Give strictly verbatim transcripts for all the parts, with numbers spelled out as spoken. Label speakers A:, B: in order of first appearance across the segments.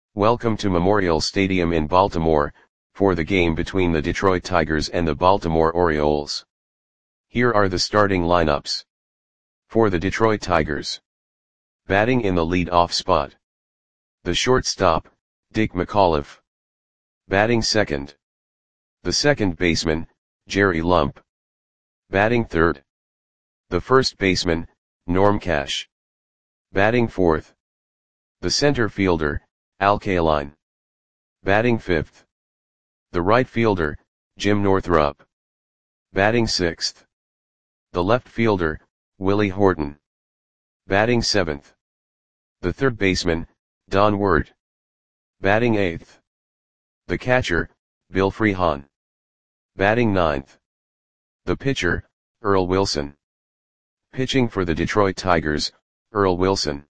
A: Welcome to Memorial Stadium in Baltimore, for the game between the Detroit Tigers and the Baltimore Orioles. Here are the starting lineups. For the Detroit Tigers. Batting in the lead-off spot. The shortstop, Dick McAuliffe. Batting second. The second baseman, Jerry Lump. Batting third. The first baseman, Norm Cash. Batting fourth. The center fielder, Al Kaline. Batting fifth. The right fielder, Jim Northrup. Batting sixth. The left fielder, Willie Horton. Batting seventh. The third baseman, Don Ward. Batting eighth. The catcher, Bill Freehan. Batting ninth. The pitcher, Earl Wilson. Pitching for the Detroit Tigers, Earl Wilson.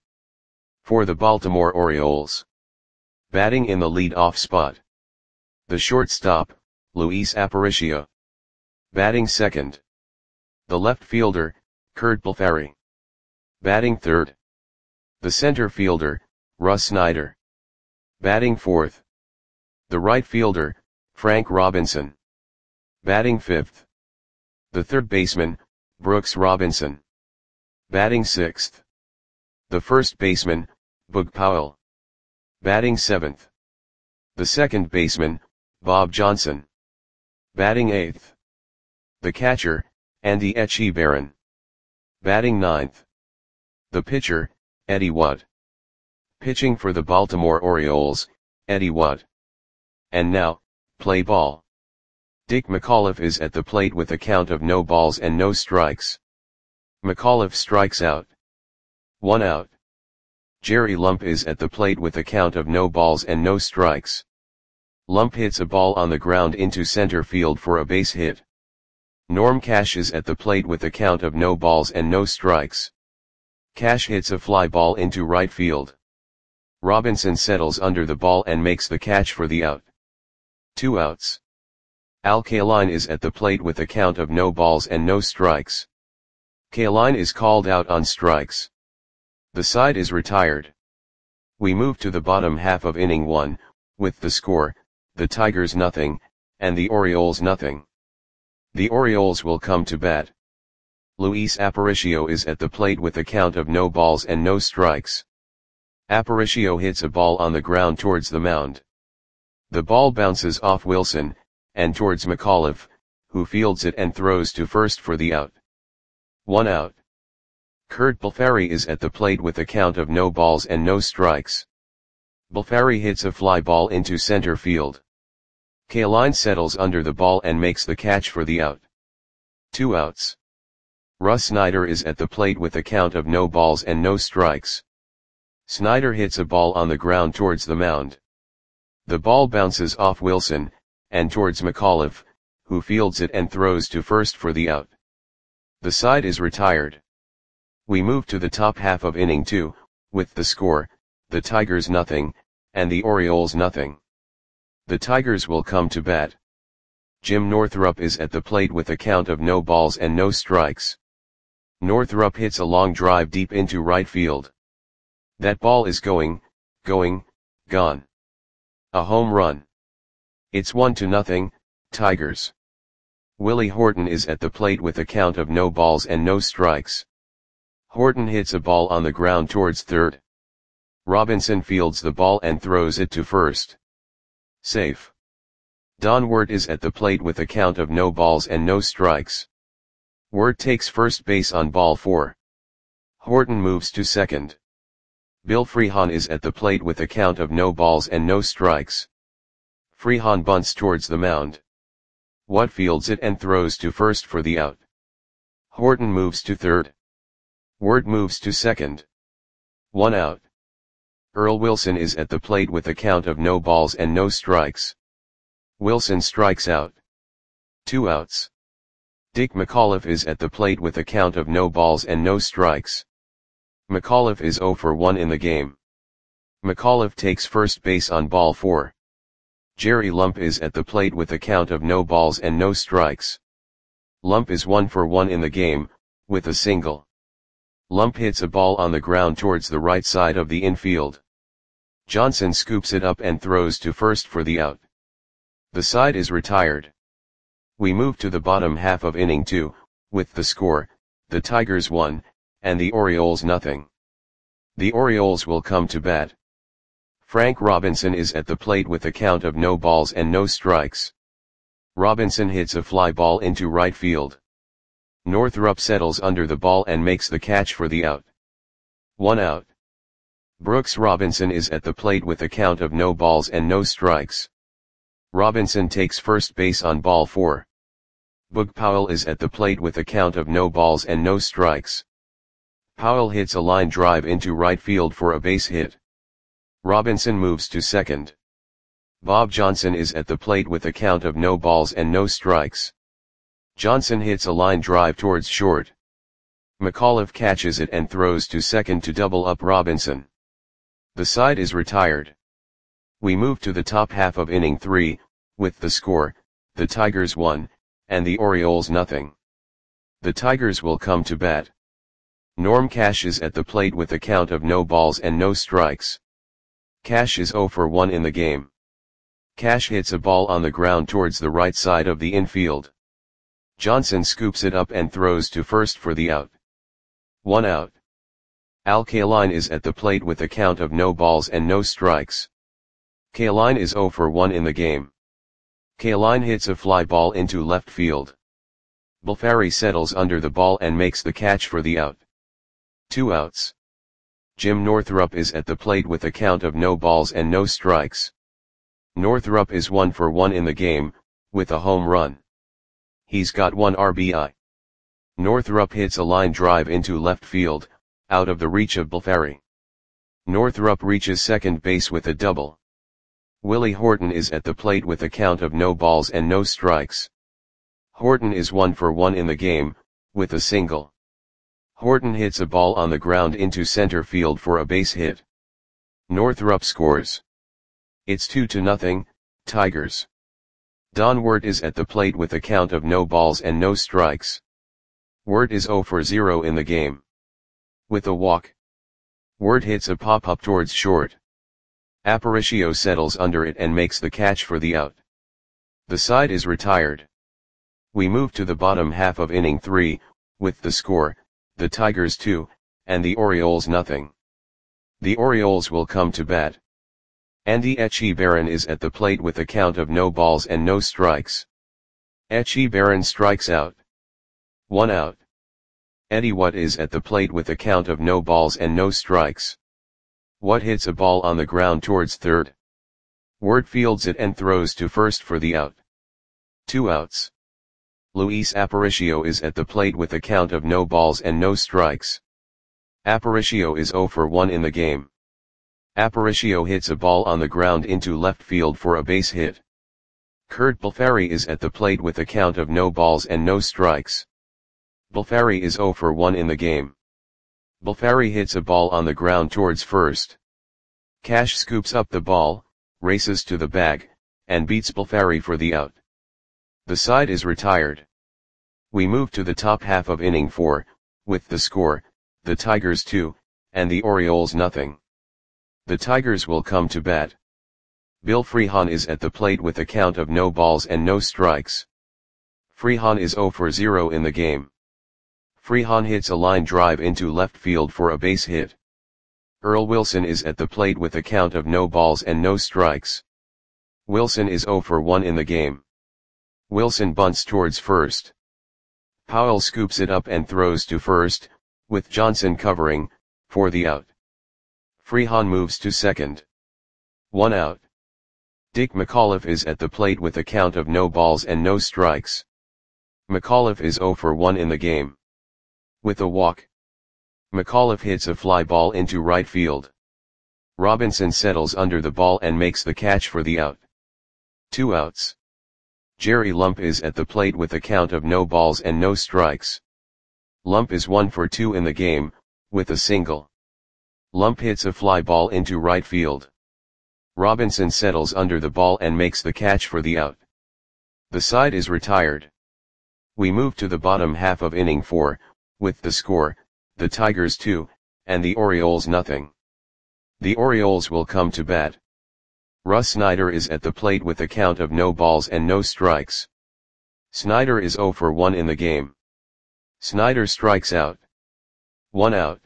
A: For the Baltimore Orioles. Batting in the lead-off spot. The shortstop, Luis Aparicio. Batting second. The left fielder, Curt Blefary. Batting third. The center fielder, Russ Snyder. Batting fourth. The right fielder, Frank Robinson. Batting fifth. The third baseman, Brooks Robinson. Batting sixth. The first baseman, Boog Powell. Batting seventh. The second baseman, Bob Johnson. Batting eighth. The catcher, Andy Etchebarren. Batting ninth. The pitcher, Eddie Watt. Pitching for the Baltimore Orioles, Eddie Watt. And now, play ball. Dick McAuliffe is at the plate with a count of no balls and no strikes. McAuliffe strikes out. One out. Jerry Lump is at the plate with a count of no balls and no strikes. Lump hits a ball on the ground into center field for a base hit. Norm Cash is at the plate with a count of no balls and no strikes. Cash hits a fly ball into right field. Robinson settles under the ball and makes the catch for the out. Two outs. Al Kaline is at the plate with a count of no balls and no strikes. Kaline is called out on strikes. The side is retired. We move to the bottom half of inning one, with the score, the Tigers nothing, and the Orioles nothing. The Orioles will come to bat. Luis Aparicio is at the plate with a count of no balls and no strikes. Aparicio hits a ball on the ground towards the mound. The ball bounces off Wilson, and towards McAuliffe, who fields it and throws to first for the out. One out. Curt Blefary is at the plate with a count of no balls and no strikes. Blefary hits a fly ball into center field. Kaline settles under the ball and makes the catch for the out. Two outs. Russ Snyder is at the plate with a count of no balls and no strikes. Snyder hits a ball on the ground towards the mound. The ball bounces off Wilson, and towards McAuliffe, who fields it and throws to first for the out. The side is retired. We move to the top half of inning two, with the score, the Tigers nothing, and the Orioles nothing. The Tigers will come to bat. Jim Northrup is at the plate with a count of no balls and no strikes. Northrup hits a long drive deep into right field. That ball is going, going, gone. A home run. It's one to nothing, Tigers. Willie Horton is at the plate with a count of no balls and no strikes. Horton hits a ball on the ground towards third. Robinson fields the ball and throws it to first. Safe. Don Ward is at the plate with a count of no balls and no strikes. Ward takes first base on ball four. Horton moves to second. Bill Freehan is at the plate with a count of no balls and no strikes. Freehan bunts towards the mound. Watt fields it and throws to first for the out. Horton moves to third. Ward moves to second. One out. Earl Wilson is at the plate with a count of no balls and no strikes. Wilson strikes out. Two outs. Dick McAuliffe is at the plate with a count of no balls and no strikes. McAuliffe is zero for one in the game. McAuliffe takes first base on ball four. Jerry Lump is at the plate with a count of no balls and no strikes. Lump is one for one in the game, with a single. Lump hits a ball on the ground towards the right side of the infield. Johnson scoops it up and throws to first for the out. The side is retired. We move to the bottom half of inning two, with the score, the Tigers one, and the Orioles nothing. The Orioles will come to bat. Frank Robinson is at the plate with a count of no balls and no strikes. Robinson hits a fly ball into right field. Northrup settles under the ball and makes the catch for the out. One out. Brooks Robinson is at the plate with a count of no balls and no strikes. Robinson takes first base on ball four. Boog Powell is at the plate with a count of no balls and no strikes. Powell hits a line drive into right field for a base hit. Robinson moves to second. Bob Johnson is at the plate with a count of no balls and no strikes. Johnson hits a line drive towards short. McAuliffe catches it and throws to second to double up Robinson. The side is retired. We move to the top half of inning three, with the score, the Tigers one, and the Orioles nothing. The Tigers will come to bat. Norm Cash is at the plate with a count of no balls and no strikes. Cash is oh for one in the game. Cash hits a ball on the ground towards the right side of the infield. Johnson scoops it up and throws to first for the out. One out. Al Kaline is at the plate with a count of no balls and no strikes. Kaline is oh for one in the game. Kaline hits a fly ball into left field. Bulfari settles under the ball and makes the catch for the out. Two outs. Jim Northrup is at the plate with a count of no balls and no strikes. Northrup is one for one in the game, with a home run. He's got one R B I. Northrup hits a line drive into left field, out of the reach of Bulfari. Northrup reaches second base with a double. Willie Horton is at the plate with a count of no balls and no strikes. Horton is one for one in the game, with a single. Horton hits a ball on the ground into center field for a base hit. Northrup scores. It's two to nothing, Tigers. Don Wirt is at the plate with a count of no balls and no strikes. Wirt is oh for zero in the game. With a walk. Wirt hits a pop-up towards short. Aparicio settles under it and makes the catch for the out. The side is retired. We move to the bottom half of inning three, with the score, the Tigers two, and the Orioles nothing. The Orioles will come to bat. Andy Etchebarren is at the plate with a count of no balls and no strikes. Etchebarren strikes out. One out. Eddie Watt is at the plate with a count of no balls and no strikes. Watt hits a ball on the ground towards third. Wirt fields it and throws to first for the out. Two outs. Luis Aparicio is at the plate with a count of no balls and no strikes. Aparicio is oh for one in the game. Aparicio hits a ball on the ground into left field for a base hit. Kurt Bulfari is at the plate with a count of no balls and no strikes. Bulfari is oh for one in the game. Bulfari hits a ball on the ground towards first. Cash scoops up the ball, races to the bag, and beats Bulfari for the out. The side is retired. We move to the top half of inning four, with the score, the Tigers two, and the Orioles nothing. The Tigers will come to bat. Bill Freehan is at the plate with a count of no balls and no strikes. Freehan is oh for zero in the game. Freehan hits a line drive into left field for a base hit. Earl Wilson is at the plate with a count of no balls and no strikes. Wilson is oh for one in the game. Wilson bunts towards first. Powell scoops it up and throws to first, with Johnson covering, for the out. Freehan moves to second. One out. Dick McAuliffe is at the plate with a count of no balls and no strikes. McAuliffe is oh for one in the game. With a walk. McAuliffe hits a fly ball into right field. Robinson settles under the ball and makes the catch for the out. Two outs. Jerry Lump is at the plate with a count of no balls and no strikes. Lump is one for two in the game, with a single. Lump hits a fly ball into right field. Robinson settles under the ball and makes the catch for the out. The side is retired. We move to the bottom half of inning four, with the score, the Tigers two, and the Orioles nothing. The Orioles will come to bat. Russ Snyder is at the plate with a count of no balls and no strikes. Snyder is zero for one in the game. Snyder strikes out. One out.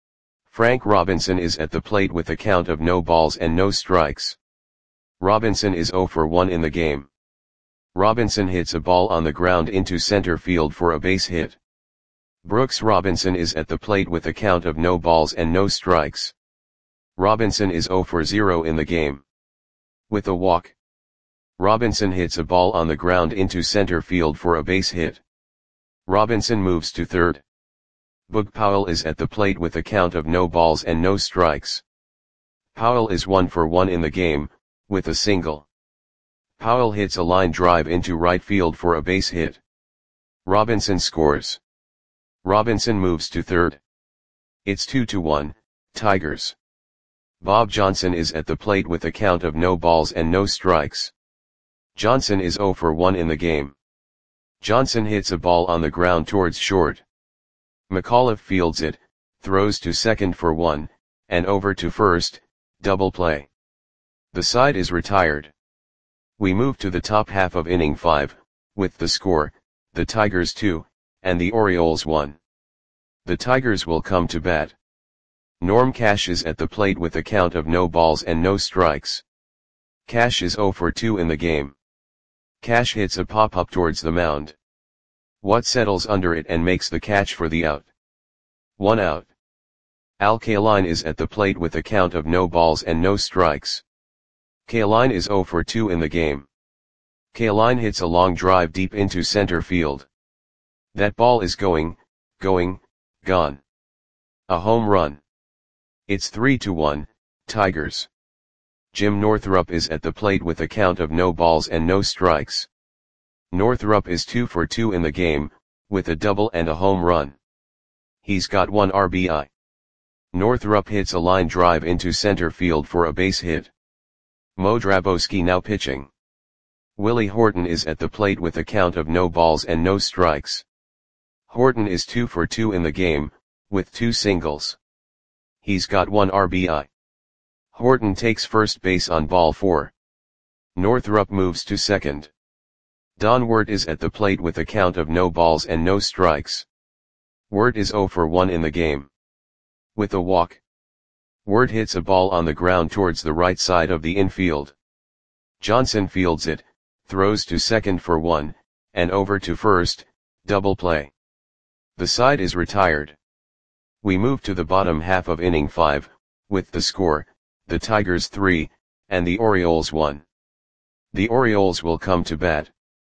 A: Frank Robinson is at the plate with a count of no balls and no strikes. Robinson is zero for one in the game. Robinson hits a ball on the ground into center field for a base hit. Brooks Robinson is at the plate with a count of no balls and no strikes. Robinson is zero for zero in the game. With a walk, Robinson hits a ball on the ground into center field for a base hit. Robinson moves to third. Boog Powell is at the plate with a count of no balls and no strikes. Powell is one for one in the game, with a single. Powell hits a line drive into right field for a base hit. Robinson scores. Robinson moves to third. It's two to one, Tigers. Bob Johnson is at the plate with a count of no balls and no strikes. Johnson is zero for one in the game. Johnson hits a ball on the ground towards short. McAuliffe fields it, throws to second for one, and over to first, double play. The side is retired. We move to the top half of inning five, with the score, the Tigers two, and the Orioles one. The Tigers will come to bat. Norm Cash is at the plate with a count of no balls and no strikes. Cash is zero for two in the game. Cash hits a pop-up towards the mound. Watt settles under it and makes the catch for the out. One out. Al Kaline is at the plate with a count of no balls and no strikes. Kaline is zero for two in the game. Kaline hits a long drive deep into center field. That ball is going, going, gone. A home run. It's three to one, Tigers. Jim Northrup is at the plate with a count of no balls and no strikes. Northrup is two for two in the game, with a double and a home run. He's got one R B I. Northrup hits a line drive into center field for a base hit. Mo Drabowski now pitching. Willie Horton is at the plate with a count of no balls and no strikes. Horton is two for two in the game, with two singles. He's got one R B I. Horton takes first base on ball four. Northrup moves to second. Don Wirt is at the plate with a count of no balls and no strikes. Wirt is zero for one in the game. With a walk, Wirt hits a ball on the ground towards the right side of the infield. Johnson fields it, throws to second for one, and over to first, double play. The side is retired. We move to the bottom half of inning five, with the score, the Tigers three, and the Orioles one. The Orioles will come to bat.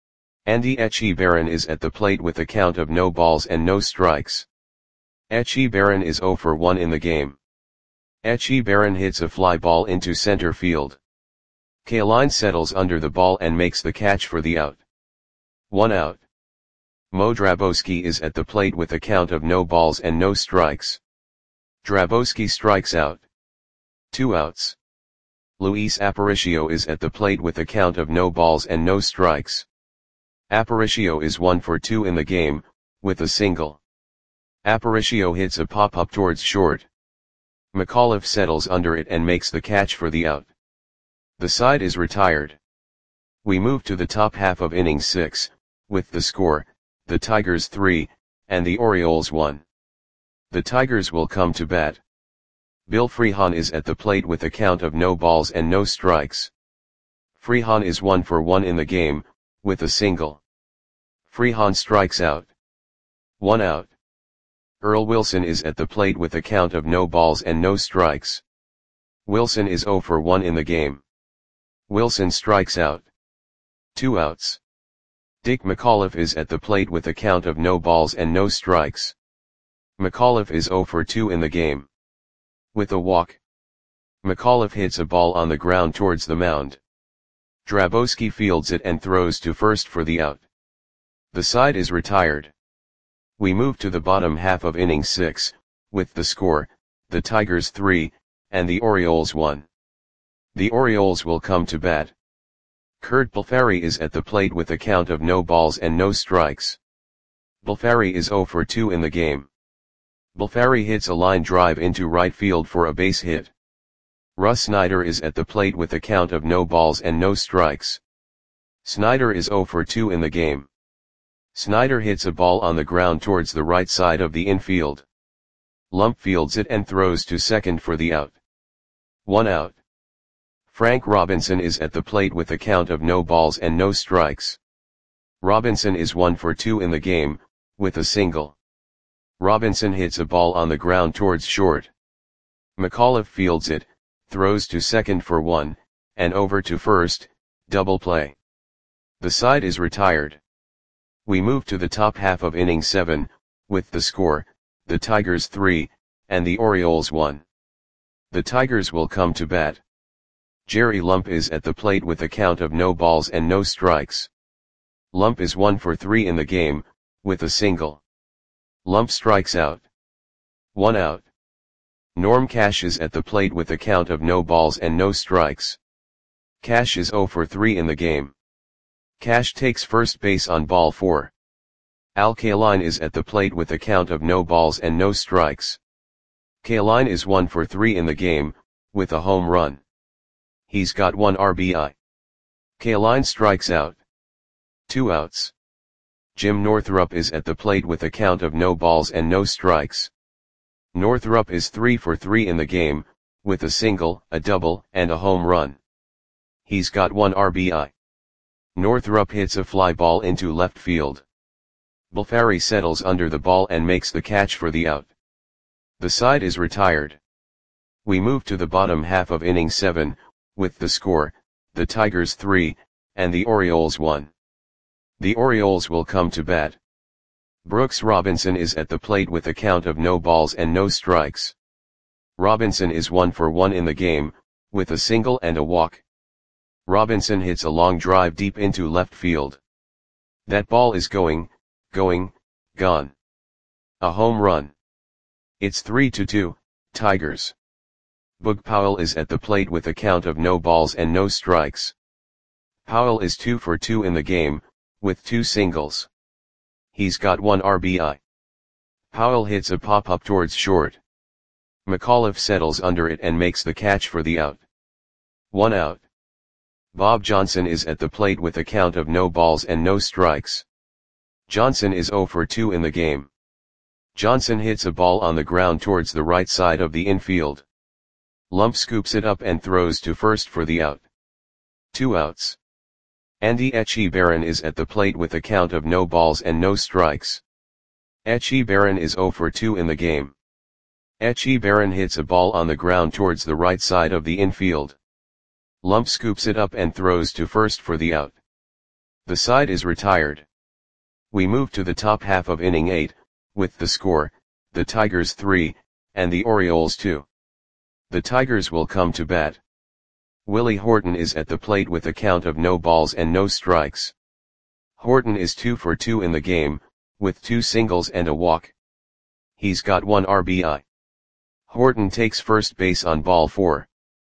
A: Andy Etchebarren is at the plate with a count of no balls and no strikes. Etchebarren is zero for one in the game. Etchebarren hits a fly ball into center field. Kaline settles under the ball and makes the catch for the out. One out. Mo Drabowski is at the plate with a count of no balls and no strikes. Drabowski strikes out. Two outs. Luis Aparicio is at the plate with a count of no balls and no strikes. Aparicio is one for two in the game, with a single. Aparicio hits a pop-up towards short. McAuliffe settles under it and makes the catch for the out. The side is retired. We move to the top half of inning six, with the score, the Tigers three, and the Orioles one. The Tigers will come to bat. Bill Freehan is at the plate with a count of no balls and no strikes. Freehan is one for one in the game, with a single. Freehan strikes out. One out. Earl Wilson is at the plate with a count of no balls and no strikes. Wilson is zero for one in the game. Wilson strikes out. Two outs. Dick McAuliffe is at the plate with a count of no balls and no strikes. McAuliffe is zero for two in the game. With a walk, McAuliffe hits a ball on the ground towards the mound. Drabowski fields it and throws to first for the out. The side is retired. We move to the bottom half of inning six, with the score, the Tigers three, and the Orioles one. The Orioles will come to bat. Curt Balfari is at the plate with a count of no balls and no strikes. Balfari is zero for two in the game. Balfari hits a line drive into right field for a base hit. Russ Snyder is at the plate with a count of no balls and no strikes. Snyder is zero for two in the game. Snyder hits a ball on the ground towards the right side of the infield. Lump fields it and throws to second for the out. One out. Frank Robinson is at the plate with a count of no balls and no strikes. Robinson is one for two in the game, with a single. Robinson hits a ball on the ground towards short. McAuliffe fields it, throws to second for one, and over to first, double play. The side is retired. We move to the top half of inning seven, with the score, the Tigers three, and the Orioles one. The Tigers will come to bat. Jerry Lump is at the plate with a count of no balls and no strikes. Lump is one for three in the game, with a single. Lump strikes out. One out. Norm Cash is at the plate with a count of no balls and no strikes. Cash is zero for three in the game. Cash takes first base on ball four. Al Kaline is at the plate with a count of no balls and no strikes. Kaline is one for three in the game, with a home run. He's got one R B I. Kaline strikes out. Two outs. Jim Northrup is at the plate with a count of no balls and no strikes. Northrup is three for three in the game, with a single, a double, and a home run. He's got one R B I. Northrup hits a fly ball into left field. Bulfari settles under the ball and makes the catch for the out. The side is retired. We move to the bottom half of inning seven, with the score, the Tigers three, and the Orioles one. The Orioles will come to bat. Brooks Robinson is at the plate with a count of no balls and no strikes. Robinson is one for one in the game, with a single and a walk. Robinson hits a long drive deep into left field. That ball is going, going, gone. A home run. It's three to two, Tigers. Boog Powell is at the plate with a count of no balls and no strikes. Powell is two for two in the game, with two singles. He's got one R B I. Powell hits a pop-up towards short. McAuliffe settles under it and makes the catch for the out. One out. Bob Johnson is at the plate with a count of no balls and no strikes. Johnson is zero for two in the game. Johnson hits a ball on the ground towards the right side of the infield. Lump scoops it up and throws to first for the out. Two outs. Andy Etchebarren is at the plate with a count of no balls and no strikes. Etchebarren is zero for two in the game. Etchebarren hits a ball on the ground towards the right side of the infield. Lump scoops it up and throws to first for the out. The side is retired. We move to the top half of inning eight, with the score, the Tigers three, and the Orioles two. The Tigers will come to bat. Willie Horton is at the plate with a count of no balls and no strikes. Horton is two for two in the game, with two singles and a walk. He's got one R B I. Horton takes first base on ball four.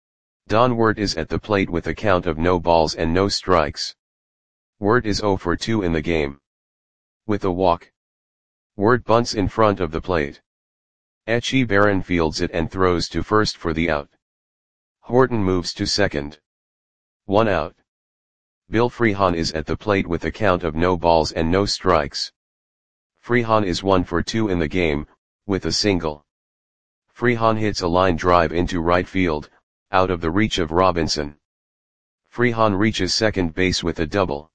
A: Don Wirt is at the plate with a count of no balls and no strikes. Wirt is zero for two in the game. With a walk. Wirt bunts in front of the plate. Etchebarren fields it and throws to first for the out. Horton moves to second. One out. Bill Freehan is at the plate with a count of no balls and no strikes. Freehan is one for two in the game, with a single. Freehan hits a line drive into right field, out of the reach of Robinson. Freehan reaches second base with a double.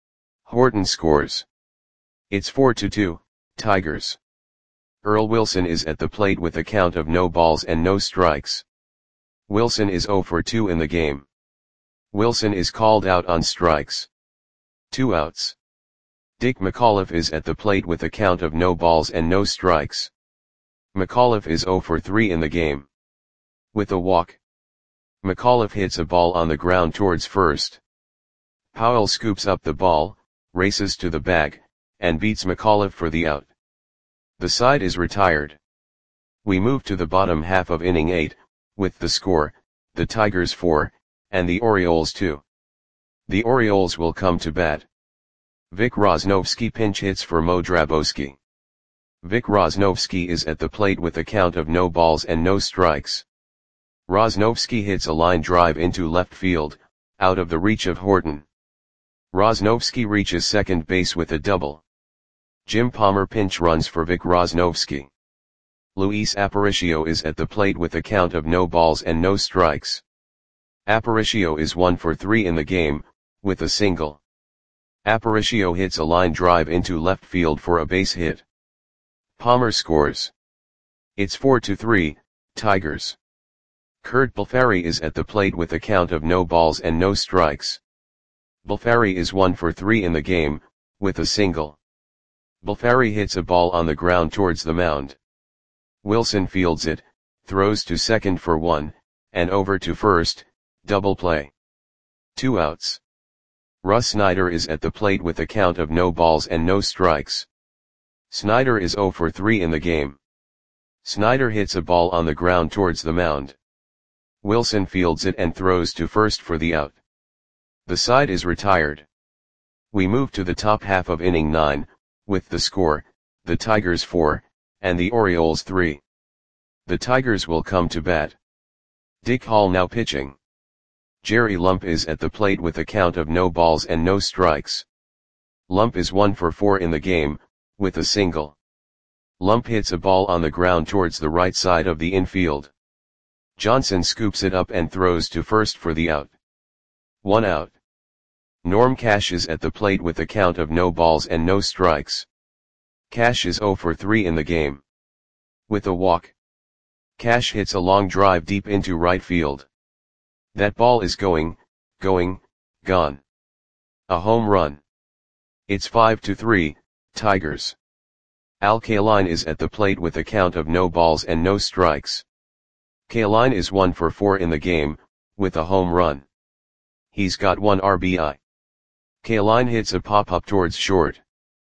A: Horton scores. It's four to two, Tigers. Earl Wilson is at the plate with a count of no balls and no strikes. Wilson is zero for two in the game. Wilson is called out on strikes. Two outs. Dick McAuliffe is at the plate with a count of no balls and no strikes. McAuliffe is zero for three in the game. With a walk. McAuliffe hits a ball on the ground towards first. Powell scoops up the ball, races to the bag, and beats McAuliffe for the out. The side is retired. We move to the bottom half of inning eight, with the score, the Tigers four, and the Orioles two. The Orioles will come to bat. Vic Rosnovsky pinch hits for Mo Drabowski. Vic Rosnovsky is at the plate with a count of no balls and no strikes. Rosnovsky hits a line drive into left field, out of the reach of Horton. Rosnovsky reaches second base with a double. Jim Palmer pinch runs for Vic Rosnovsky. Luis Aparicio is at the plate with a count of no balls and no strikes. Aparicio is one for three in the game, with a single. Aparicio hits a line drive into left field for a base hit. Palmer scores. It's four to three, Tigers. Kurt Balfari is at the plate with a count of no balls and no strikes. Balfari is one for three in the game, with a single. Balfari hits a ball on the ground towards the mound. Wilson fields it, throws to second for one, and over to first, double play. Two outs. Russ Snyder is at the plate with a count of no balls and no strikes. Snyder is zero for three in the game. Snyder hits a ball on the ground towards the mound. Wilson fields it and throws to first for the out. The side is retired. We move to the top half of inning nine, with the score, the Tigers four, and the Orioles three. The Tigers will come to bat. Dick Hall now pitching. Jerry Lump is at the plate with a count of no balls and no strikes. Lump is one for four in the game, with a single. Lump hits a ball on the ground towards the right side of the infield. Johnson scoops it up and throws to first for the out. One out. Norm Cash is at the plate with a count of no balls and no strikes. Cash is zero for three in the game. With a walk. Cash hits a long drive deep into right field. That ball is going, going, gone. A home run. It's five to three, Tigers. Al Kaline is at the plate with a count of no balls and no strikes. Kaline is one for four in the game, with a home run. He's got one R B I. Kaline hits a pop-up towards short.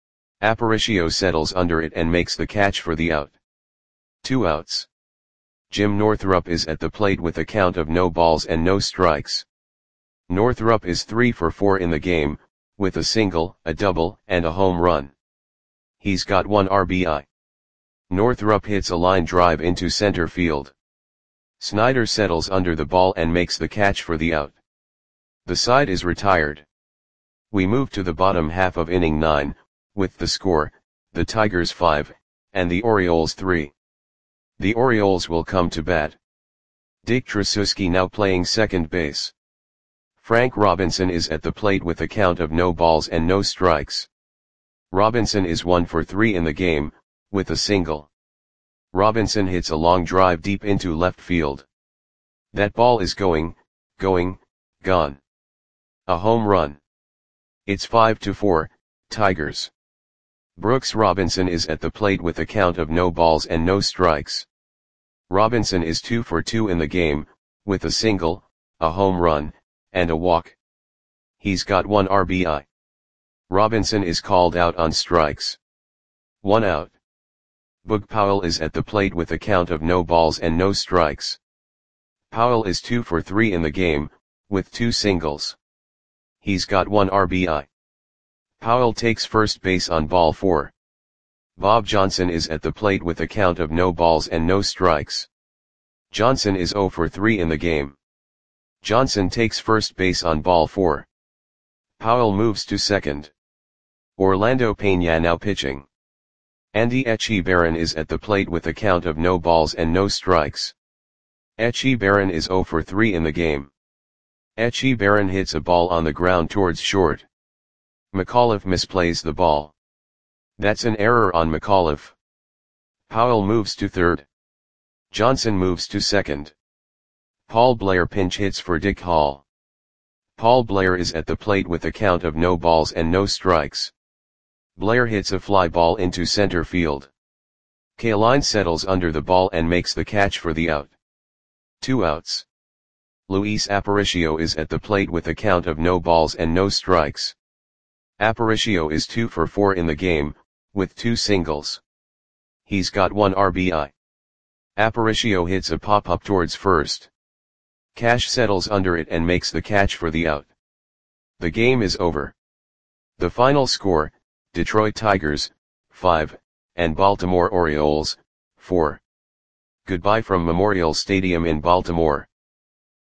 A: Aparicio settles under it and makes the catch for the out. Two outs. Jim Northrup is at the plate with a count of no balls and no strikes. Northrup is three for four in the game, with a single, a double, and a home run. He's got one R B I. Northrup hits a line drive into center field. Snyder settles under the ball and makes the catch for the out. The side is retired. We move to the bottom half of inning nine, with the score, the Tigers five, and the Orioles three. The Orioles will come to bat. Dick Tracewski now playing second base. Frank Robinson is at the plate with a count of no balls and no strikes. Robinson is one for three in the game, with a single. Robinson hits a long drive deep into left field. That ball is going, going, gone. A home run. It's five to four, Tigers. Brooks Robinson is at the plate with a count of no balls and no strikes. Robinson is two for two in the game, with a single, a home run, and a walk. He's got one R B I. Robinson is called out on strikes. One out. Boog Powell is at the plate with a count of no balls and no strikes. Powell is two for three in the game, with two singles. He's got one R B I. Powell takes first base on ball four. Bob Johnson is at the plate with a count of no balls and no strikes. Johnson is zero for three in the game. Johnson takes first base on ball four. Powell moves to second. Orlando Peña now pitching. Andy Echebarren is at the plate with a count of no balls and no strikes. Echebarren is zero for three in the game. Echebarren hits a ball on the ground towards short. McAuliffe misplays the ball. That's an error on McAuliffe. Powell moves to third. Johnson moves to second. Paul Blair pinch hits for Dick Hall. Paul Blair is at the plate with a count of no balls and no strikes. Blair hits a fly ball into center field. Kaline settles under the ball and makes the catch for the out. Two outs. Luis Aparicio is at the plate with a count of no balls and no strikes. Aparicio is two for four in the game, with two singles. He's got one R B I. Aparicio hits a pop-up towards first. Cash settles under it and makes the catch for the out. The game is over. The final score, Detroit Tigers, five, and Baltimore Orioles, four. Goodbye from Memorial Stadium in Baltimore.